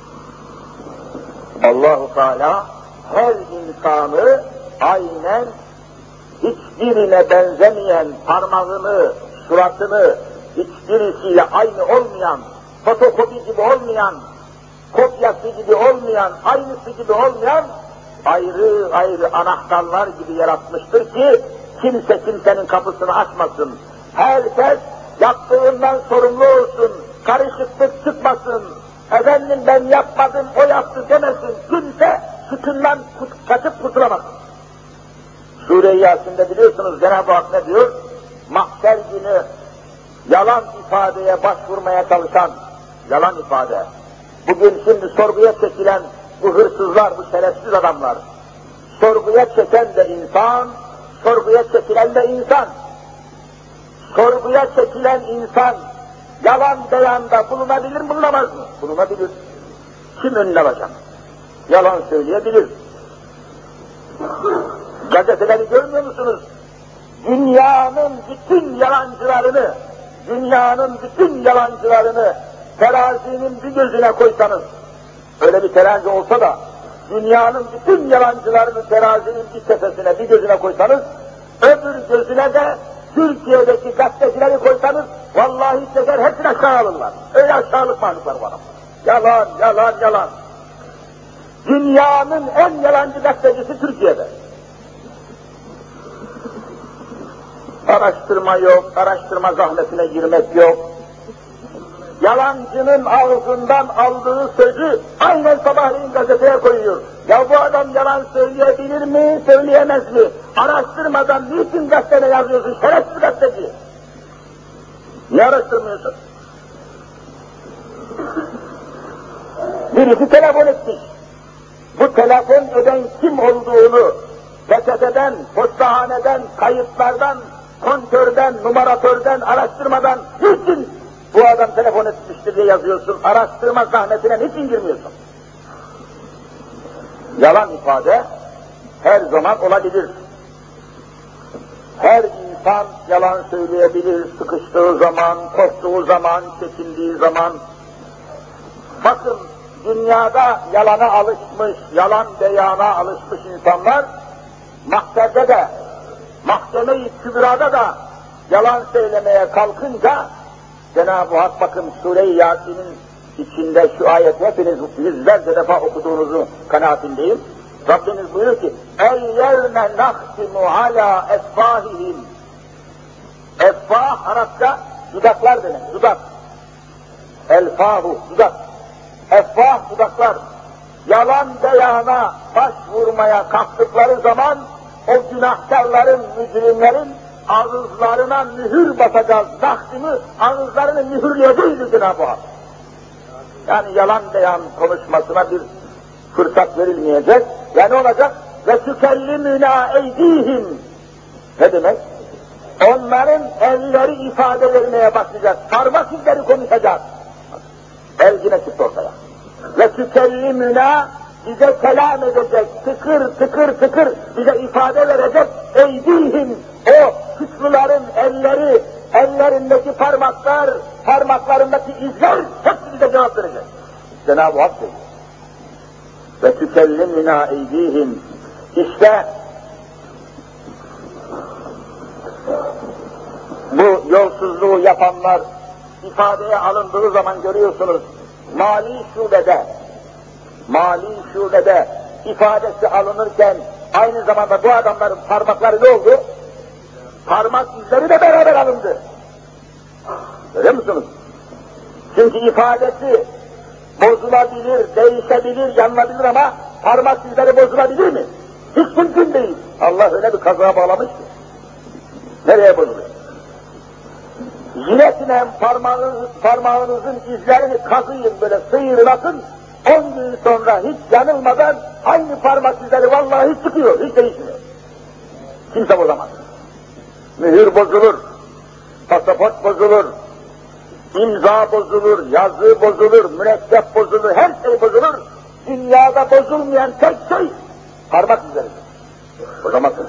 Allah-u Teala her insanı aynen hiçbirine benzemeyen parmağını, suratını, hiçbirisiyle aynı olmayan, fotokopi gibi olmayan, kopyası gibi olmayan, aynısı gibi olmayan, ayrı ayrı anahtarlar gibi yaratmıştır ki kimse kimsenin kapısını açmasın. Herkes yaptığından sorumlu olsun, karışıklık çıkmasın, efendim ben yapmadım, o yaptı demesin, kimse sütünden kaçıp kurtulamasın. Sure-i Yasin'de biliyorsunuz Cenab-ı Hak ne diyor? Mahşer günü yalan ifadeye başvurmaya çalışan, yalan ifade, bugün şimdi sorguya çekilen bu hırsızlar, bu şerefsiz adamlar, sorguya çeken de insan, sorguya çekilen de insan. Sorguya çekilen insan, yalan beyanda bulunabilir mi, bulunamaz mı? Bulunabilir. Kim önüne alacak? Yalan söyleyebilir. Gazeteleri görmüyor musunuz? Dünyanın bütün yalancılarını, dünyanın bütün yalancılarını terazinin bir gözüne koysanız, öyle bir terazi olsa da, dünyanın bütün yalancılarını terazinin bir tepesine, bir gözüne koysanız, öbür gözüne de Türkiye'deki gazetecileri koysanız, vallahi sefer hepsini aşağı alırlar. Öyle aşağılık mahluklar var. Yalan, yalan, yalan. Dünyanın en yalancı gazetecisi Türkiye'de. Araştırma yok, araştırma zahmetine girmek yok. Yalancının ağzından aldığı sözü aynen sabahleyin gazeteye koyuyor. Ya bu adam yalan söyleyebilir mi, söyleyemez mi? Araştırmadan niçin gazetene yazıyorsun, şerefsiz gazeteci? Niye araştırmıyorsun? Birisi telefon etmiş. Bu telefon eden kim olduğunu gazeteden, postahaneden, kayıtlardan, kontörden, numaratörden, araştırmadan niçin bu adam telefon etmiştir diye yazıyorsun, araştırma zahmetine niçin girmiyorsun? Yalan ifade her zaman olabilir. Her insan yalan söyleyebilir, sıkıştığı zaman, korktuğu zaman, çekindiği zaman. Bakın, dünyada yalana alışmış, yalan beyana alışmış insanlar, mahkemede de, mahkeme-i kübrada da yalan söylemeye kalkınca, Cenab-ı Hak bakın Sure-i Yasin'in içinde şu ayeti hepiniz yüzlerce defa okuduğunuzu kanaatindeyim. Rabbimiz buyuruyor ki اَلْيَوْمَ نَخْتِمُ عَلَى اَفْوَاهِهِمْ. Efvah Arapça dudaklar demek, dudak. Elfahu, dudak. Efvah, dudaklar. Yalan beyana başvurmaya kalktıkları zaman o günahkarların, mücrimlerin ağızlarına mühür basacağız. Nahdimi ağızlarını mühürleyeceğiz Cenab-ı Hak. Yani yalan beyan konuşmasına bir fırsat verilmeyecek. Yani olacak ve tükellimüna eydihim. Ne demek? Onların elleri ifade vermeye başlayacak, parmak izleri konuşacak. El yine çıktı ortaya. Ve tükellimüna bize kelam edecek, tıkır tıkır tıkır bize ifade verecek. Eydihim, o suçluların elleri, ellerindeki parmaklar, parmaklarındaki izler hepsi bize cevap verecek. Cenab-ı Hak diyor. Ve tükellimüna eydihim. İşte bu yolsuzluğu yapanlar ifadeye alındığı zaman görüyorsunuz, mali şubede, mali şubede ifadesi alınırken aynı zamanda bu adamların parmakları ne oldu? Parmak izleri de beraber alındı. Görüyor musunuz? Çünkü ifadesi bozulabilir, değişebilir, yanılabilir ama parmak izleri bozulabilir mi? Hiç mümkün değil. Allah öyle bir kazaya bağlamış ki. Nereye bozuluyor? Jiletine parmağınız, parmağınızın izlerini kazıyın, böyle sıyırın atın, on gün sonra hiç yanılmadan aynı parmak izleri vallahi çıkıyor, hiç değişmiyor. Kimse bozamaz. Mühür bozulur, pasaport bozulur, imza bozulur, yazı bozulur, mürekkep bozulur, her şey bozulur. Dünyada bozulmayan tek şey parmak izleridir. Bozamazsınız.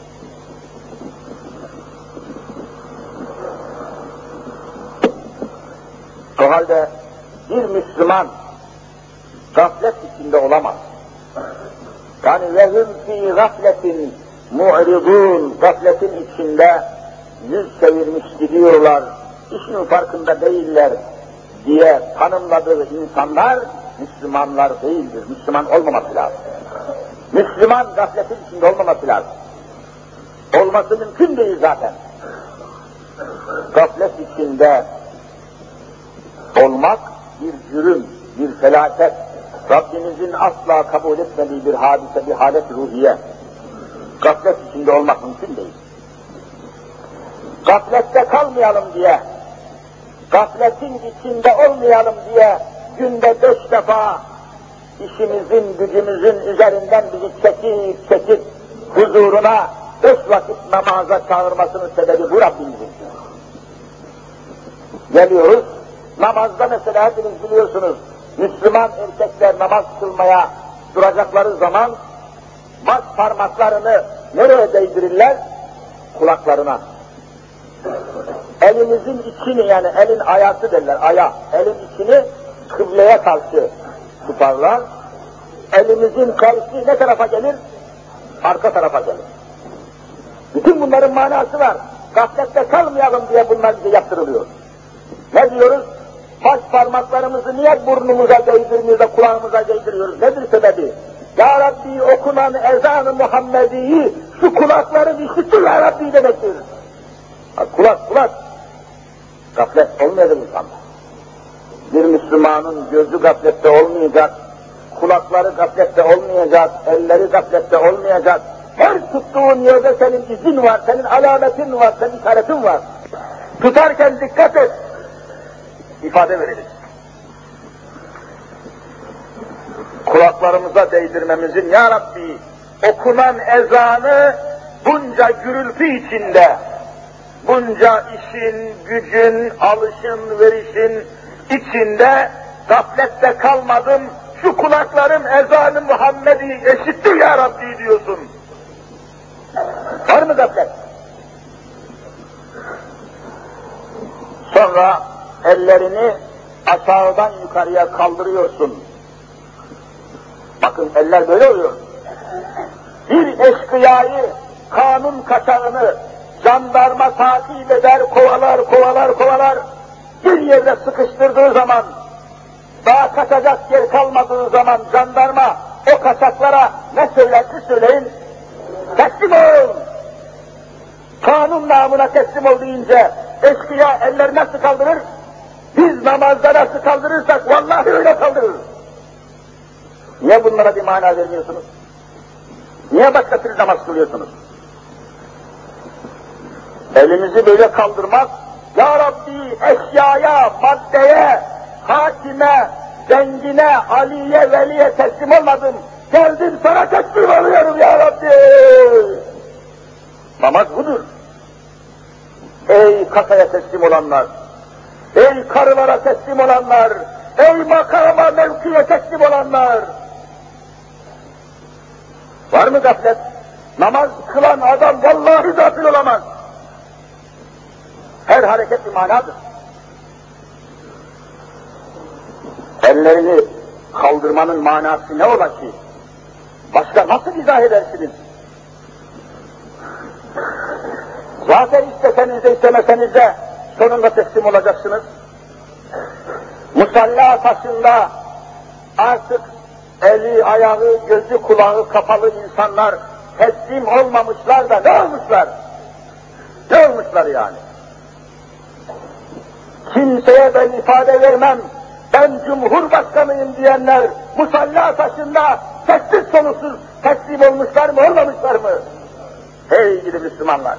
O halde bir Müslüman gaflet içinde olamaz. Yani vehum fi gafletin mu'ridun, gafletin içinde yüz çevirmiş gidiyorlar, işin farkında değiller diye tanımladığı insanlar Müslümanlar değildir. Müslüman olmaması lazım. Müslüman gafletin içinde olmaması lazım. Olması mümkün değil zaten. Gaflet içinde olmak bir cürüm, bir felaket, Rabbimizin asla kabul etmediği bir hadise, bir halet ruhiye. Gaflet içinde olmak mümkün değil. Gaflette kalmayalım diye, gafletin içinde olmayalım diye günde beş defa işimizin, gücümüzün üzerinden bizi çekip çekip huzuruna beş vakit namaza çağırmasının sebebi bu Rabbimizin. Geliyoruz, namazda mesela hepiniz biliyorsunuz, Müslüman erkekler namaz kılmaya duracakları zaman baş parmaklarını nereye değdirirler? Kulaklarına. Elinizin içini, yani elin ayası derler, aya, elin içini kıbleye karşı tutarlar. Elimizin karşı ne tarafa gelir? Arka tarafa gelir. Bütün bunların manası var. Gaflette kalmayalım diye bunlar bize yaptırılıyor. Ne diyoruz? Baş parmaklarımızı niye burnumuza değdirmiyoruz da kulağımıza değdiriyoruz? Nedir sebebi? Ya Rabbi okunan ezan-ı Muhammedi'yi şu kulakları işitir Ya Rabbi demektir. Ha, kulak, kulak. Gaflet olmayacak insanda. Bir Müslümanın gözü gaflette olmayacak, kulakları gaflette olmayacak, elleri gaflette olmayacak. Her tuttuğun yerde senin izin var, senin alametin var, senin işaretin var. Tutarken dikkat et. İfade verecek. Kulaklarımıza değdirmemizin Ya Rabbi okunan ezanı bunca gürültü içinde, bunca işin, gücün, alışın, verişin içinde gaflette kalmadım, şu kulaklarım ezanı Muhammed'i eşitti Ya Rabbi diyorsun. Var mı gaflet? Sonra ellerini aşağıdan yukarıya kaldırıyorsun. Bakın eller böyle oluyor. Bir eşkıyayı, kanun kaçağını jandarma takip eder, kovalar, kovalar, kovalar. Bir yerde sıkıştırdığı zaman, daha kaçacak yer kalmadığı zaman jandarma o kaçaklara ne söyler, siz söyleyin? Teslim ol! Kanun namına teslim ol deyince eşkıya elleri nasıl kaldırır? Biz namazda nasıl kaldırırsak vallahi öyle kaldırır. Niye bunlara bir mana vermiyorsunuz? Niye başka türlü namaz kılıyorsunuz? Elimizi böyle kaldırmak, Ya Rabbi eşyaya, maddeye, hakime, zengine, Ali'ye, Veli'ye teslim olmadım. Geldim sana teslim oluyorum Ya Rabbi. Namaz budur. kasaya teslim olanlar, ey karılara teslim olanlar, ey makama mevkiye teslim olanlar! Var mı gaflet? Namaz kılan adam vallahi gafil olamaz. Her hareket bir manadır. Ellerini kaldırmanın manası ne ola ki? Başka nasıl izah edersiniz? Zaten isteseniz de istemeseniz de sonunda teslim olacaksınız. Musalla taşında artık eli, ayağı, gözü, kulağı kapalı insanlar teslim olmamışlar da ne olmuşlar? Ne olmuşlar yani? Kimseye ben ifade vermem, ben Cumhurbaşkanıyım diyenler musalla taşında sessiz solusuz teslim olmuşlar mı, olmamışlar mı? Hey gidi Müslümanlar!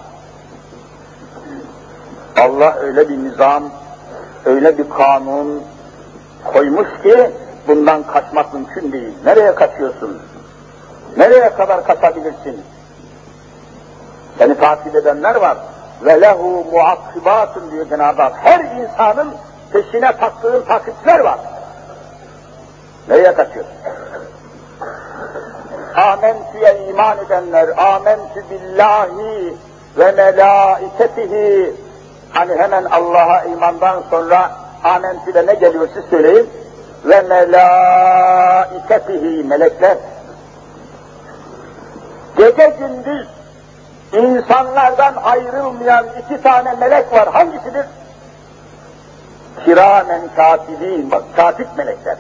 Allah öyle bir nizam, öyle bir kanun koymuş ki bundan kaçmak mümkün değil. Nereye kaçıyorsun? Nereye kadar kaçabilirsin? Seni takip edenler var. Ve lehu muakkibatun diyor Cenab-ı Hak. Her insanın peşine taktığın takipçiler var. Nereye kaçıyorsun? Amentü'ye iman edenler, amentü billahi ve melaiketihi. Hani hemen Allah'a imandan sonra amentü'de ne geliyor siz söyleyin? Ve melaiketihi, melekler. Gece gündüz insanlardan ayrılmayan iki tane melek var. Hangisidir? Kiramen katibin, bak katip melekler.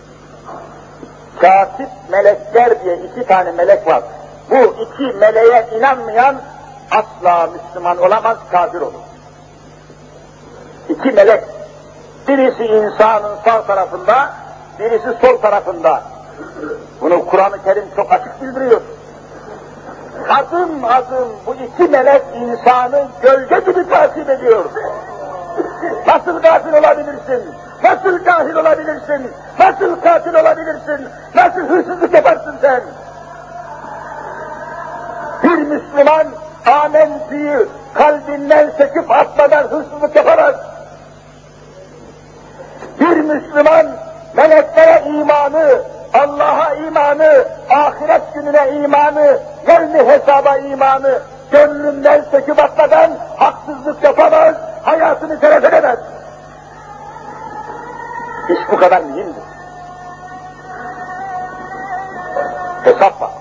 Katip melekler diye iki tane melek var. Bu iki meleğe inanmayan asla Müslüman olamaz, kafir olur. İki melek. Birisi insanın sağ tarafında, birisi sol tarafında. Bunu Kur'an-ı Kerim çok açık bildiriyor. Adım adım bu iki melek insanı gölge gibi takip ediyor. Nasıl gafil olabilirsin? Nasıl cahil olabilirsin? Nasıl katil olabilirsin? Nasıl hırsızlık yaparsın sen? Bir Müslüman amentüyü kalbinden söküp atmadan hırsızlık yapamaz. Bir Müslüman meleklere imanı, Allah'a imanı, ahiret gününe imanı, yevmi hesaba imanı gönlünden söküp atmadan haksızlık yapamaz, hayatını telef edemez. İş bu kadar mühimdir. Hesap var.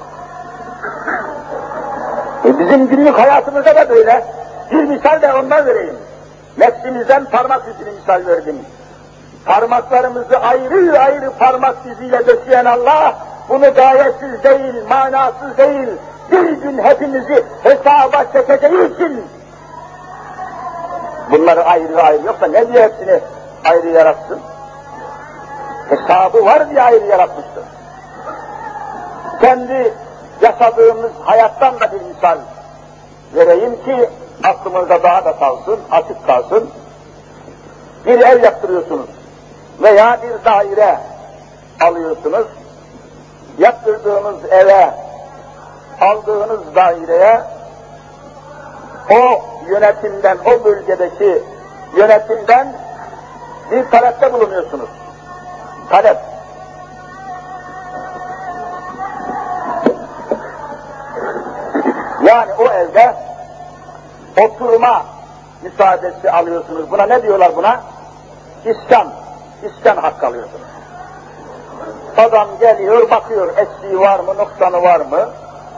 E bizim günlük hayatımızda da böyle. Bir misal de ondan vereyim. Nefsimizden parmak izini misal verdim. Parmaklarımızı ayrı ayrı parmak iziyle döşeyen Allah, bunu gayetsiz değil, manasız değil, bir gün hepimizi hesaba çekeceği için bunları ayrı ayrı, yoksa ne diye hepsini ayrı yaratsın? Hesabı var diye ayrı yaratmıştır. Kendi yaşadığımız hayattan da bir misal vereyim ki aklımızda daha da kalsın, açık kalsın. Bir ev yaptırıyorsunuz veya bir daire alıyorsunuz. Yaptırdığınız eve, aldığınız daireye o yönetimden, o bölgedeki yönetimden bir talepte bulunuyorsunuz. Talep. Yani o evde oturma müsaadesi alıyorsunuz. Buna ne diyorlar buna? İskan. İskan hakkı alıyorsunuz. Adam geliyor, bakıyor eksiği var mı, noksanı var mı?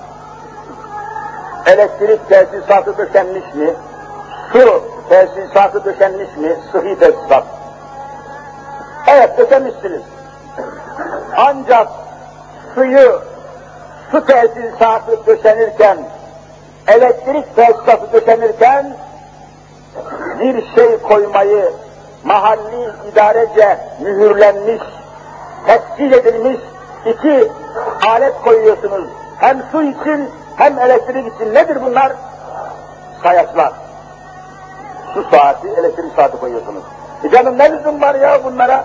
Elektrik tesisatı döşenmiş mi? Su tesisatı döşenmiş mi? Sıhhi tesisat. Evet, döşenmişsiniz. Ancak suyu, su tesisatı döşenirken, elektrik tesisatı döşenirken bir şey koymayı mahalli idarece mühürlenmiş, tescil edilmiş iki alet koyuyorsunuz. Hem su için hem elektrik için. Nedir bunlar? Sayaçlar. Su saati, elektrik saati koyuyorsunuz. E canım ne lüzum var ya bunlara?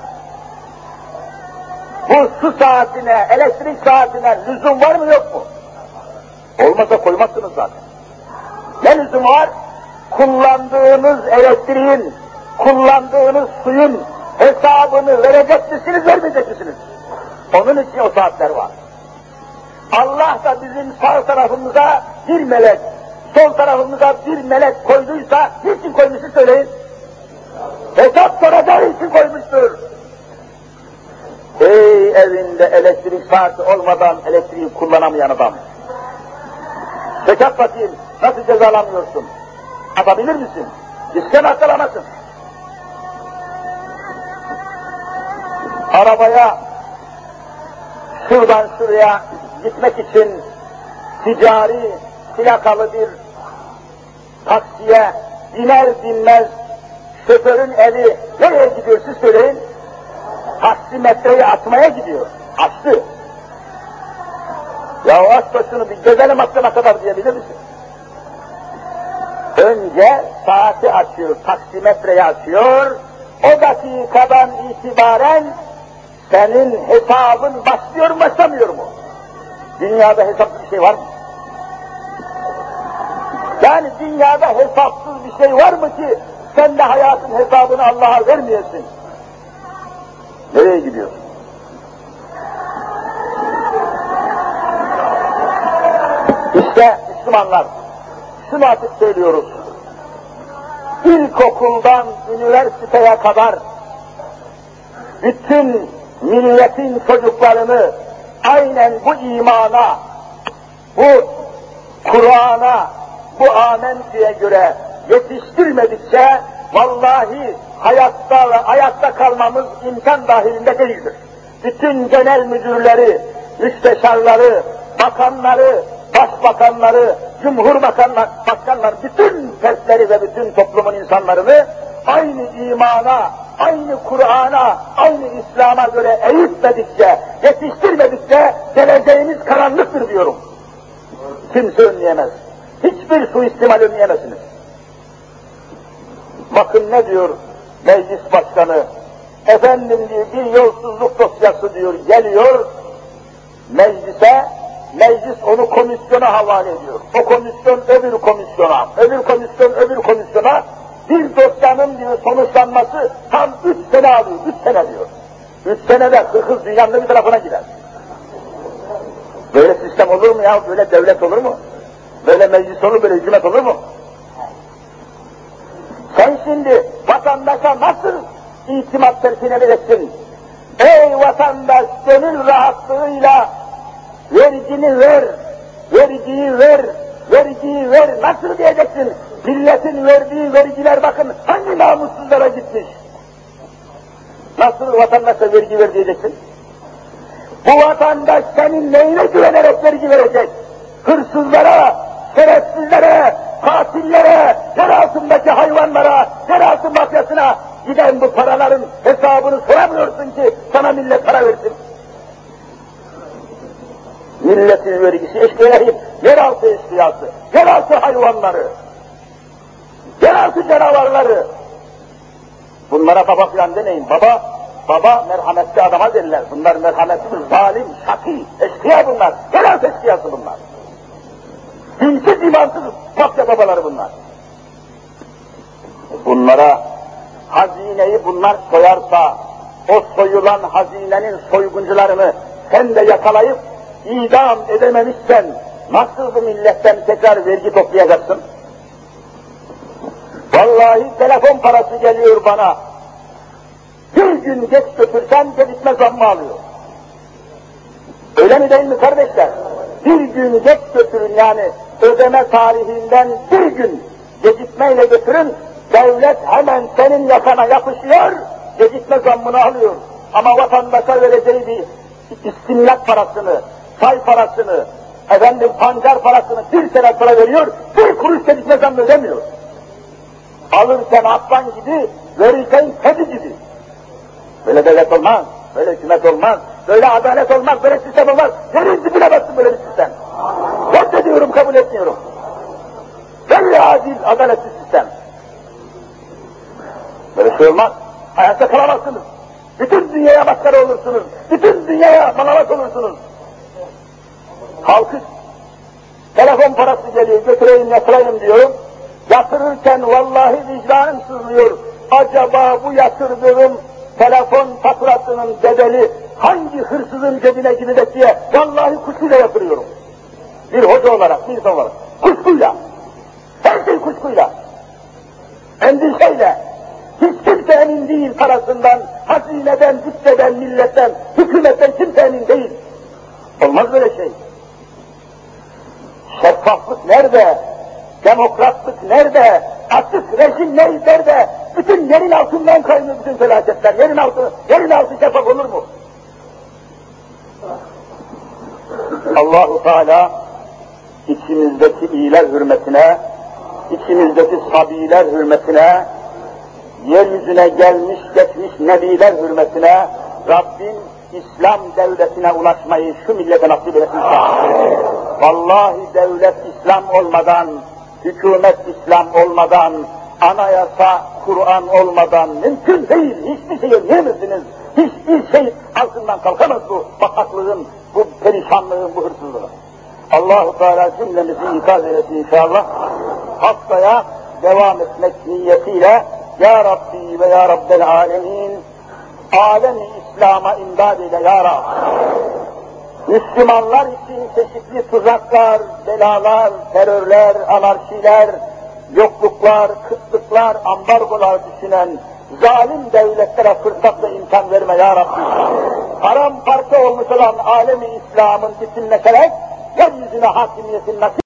Bu su saatine, elektrik saatine lüzum var mı yok mu? Olmasa koymazsınız zaten. Ne lüzum var? kullandığınız elektriğin, kullandığınız suyun hesabını verecek misiniz, vermeyecek misiniz? Onun için o saatler var. Allah da bizim sağ tarafımıza bir melek, sol tarafımıza bir melek koyduysa, niçin koymuştur söyleyin? Hesap soracağı için koymuştur. Ey evinde elektrik saati olmadan elektriği kullanamayan adam! Zekat bakayım, nasıl cezalanmıyorsun? Atabilir misin? İsken atlamasın. Arabaya, şuradan şuraya gitmek için ticari, plakalı bir taksiye biner binmez şoförün eli nereye gidiyor siz söyleyin? Taksimetreyi açmaya gidiyor. Açtı. Ya aç da şunu bir gezelim aklına kadar diyebilir misin? Önce saati açıyor, taksimetreyi açıyor, o dakikadan itibaren senin hesabın başlıyor mu başlamıyor mu? Dünyada hesapsız bir şey var mı? Yani dünyada hesapsız bir şey var mı ki sen de hayatın hesabını Allah'a vermiyorsun? Nereye gidiyorsun? İşte Müslümanlar, şunu artık söylüyoruz. İlkokuldan üniversiteye kadar bütün milletin çocuklarını aynen bu imana, bu Kur'an'a, bu amentüye göre yetiştirmedikçe vallahi hayatta ve ayakta kalmamız imkan dahilinde değildir. Bütün genel müdürleri, müsteşarları, bakanları, başbakanları, cumhurbaşkanları, bütün fertleri ve bütün toplumun insanlarını aynı imana, aynı Kur'an'a, aynı İslam'a göre eğitmedikçe, yetiştirmedikçe geleceğimiz karanlıktır diyorum. Kimse önleyemez. Hiçbir suistimal önleyemezsiniz. Bakın ne diyor meclis başkanı? Efendim diyor bir yolsuzluk dosyası diyor geliyor meclise, meclis onu komisyona havale ediyor. O komisyon öbür komisyona, öbür komisyon öbür komisyona, bir dosyanın diyor sonuçlanması tam üç sene alıyor, üç sene diyor. Üç senede hırkız dünyanın bir tarafına gider. Böyle sistem olur mu ya? Böyle devlet olur mu? Böyle meclis olur, böyle hükümet olur mu? Sen şimdi vatandaşa nasıl itimat telkin edeceksin? Ey vatandaş, gönül rahatlığıyla vergini ver, vergiyi ver, vergiyi ver, nasıl diyeceksin? Milletin verdiği vergiler bakın hangi namussuzlara gitmiş? Nasıl vatandaşa vergi ver diyeceksin? Bu vatandaş senin neyine güvenerek vergi verecek? Hırsızlara, şerefsizlere, katillere, yer altındaki hayvanlara, yer altı mafyasına giden bu paraların hesabını soramıyorsun ki sana millet para versin. Milletin vergisi eşkıyaları, yeraltı eşkıyası, yeraltı hayvanları, yeraltı canavarları. Bunlara baba filan demeyin. Baba, baba merhametli adama derler. Bunlar merhametli, zalim, şaki, eşkıya bunlar. Yeraltı eşkıyası bunlar. Dinsiz, imansız mafya babaları bunlar. Bunlara hazineyi bunlar soyarsa, o soyulan hazinenin soyguncularını sen de yakalayıp idam edememişsen nasıl bu milletten tekrar vergi toplayacaksın? Vallahi telefon parası geliyor bana. Bir gün geç götürsem gecikme zammı alıyor. Öyle mi değil mi kardeşler? Bir gün geç götürün yani ödeme tarihinden bir gün gecikmeyle götürün, devlet hemen senin yakana yapışıyor, gecikme zammını alıyor. Ama vatandaşa vereceği bir istimlak parasını, say parasını, efendim pancar parasını bir sene sonra veriyor, bir kuruş gecikme zammı ödemiyor. Alırken aslan gibi, verirken kedi gibi. Böyle devlet olmaz, böyle hükümet olmaz, böyle adalet olmaz, böyle sistem olmaz. Yerin dibine bassın böyle bir sistem. Reddediyorum, kabul etmiyorum. Böyle adil, adaletli sistem. Böyle şey olmaz, hayatta kalamazsınız. Bütün dünyaya maskara olursunuz, bütün dünyaya malavat olursunuz. Halkı, telefon parası geliyor, götüreyim yatırayım diyorum. Yatırırken vallahi vicdanım sızlıyor. Acaba bu yatırdığım telefon faturasının bedeli hangi hırsızın cebine gidecek diye vallahi kuşkuyla yatırıyorum. Bir hoca olarak, bir insan olarak. Kuşkuyla. Her şey kuşkuyla. Endişeyle. Hiç kimse emin değil parasından, hazineden, bütçeden, milletten, hükümetten kimse emin değil. Olmaz böyle şey. Şeffaflık nerede? Demokratlık nerede? Açık rejim nerede? Bütün yerin altından kaynıyor bütün felaketler. Yerin altı, yerin altı şeffaf olur mu? Allah-u Teala içimizdeki iyiler hürmetine, içimizdeki sabiler hürmetine, yeryüzüne gelmiş geçmiş nebiler hürmetine Rabbim İslam devletine ulaşmayı şu millete nasip etsin. Vallahi devlet İslam olmadan, hükümet İslam olmadan, anayasa, Kur'an olmadan mümkün değil. Hiçbir şey yiyemezsiniz. Hiçbir şey altından kalkamaz bu bataklığın, bu perişanlığın, bu hırsızlığın. Allah-u Teala cümlemizi ikaz eylesin inşallah. Haftaya devam etmek niyetiyle Ya Rabbi ve Ya Rabbel Alemin, alem-i İslam'a imdad eyle Ya Rabbi. Müslümanlar için çeşitli tuzaklar, belalar, terörler, anarşiler, yokluklar, kıtlıklar, ambargolar düşünen zalim devletlere fırsatla imkan verme Ya Rabbi. Paramparça olmuş olan alem-i İslam'ın bütünleşerek yeryüzüne hakimiyetin nasip